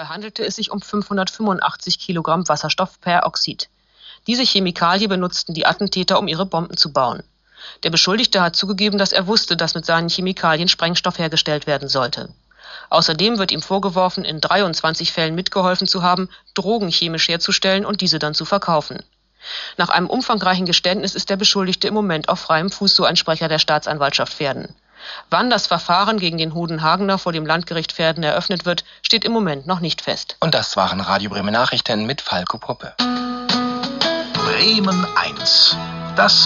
Dabei handelte es sich um 585 Kilogramm Wasserstoffperoxid. Diese Chemikalie benutzten die Attentäter, um ihre Bomben zu bauen. Der Beschuldigte hat zugegeben, dass er wusste, dass mit seinen Chemikalien Sprengstoff hergestellt werden sollte. Außerdem wird ihm vorgeworfen, in 23 Fällen mitgeholfen zu haben, Drogen chemisch herzustellen und diese dann zu verkaufen. Nach einem umfangreichen Geständnis ist der Beschuldigte im Moment auf freiem Fuß, so ein Sprecher der Staatsanwaltschaft Verden. Wann das Verfahren gegen den Hodenhagener vor dem Landgericht Verden eröffnet wird, steht im Moment noch nicht fest. Und das waren Radio Bremen Nachrichten mit Falco Poppe. Bremen 1. Das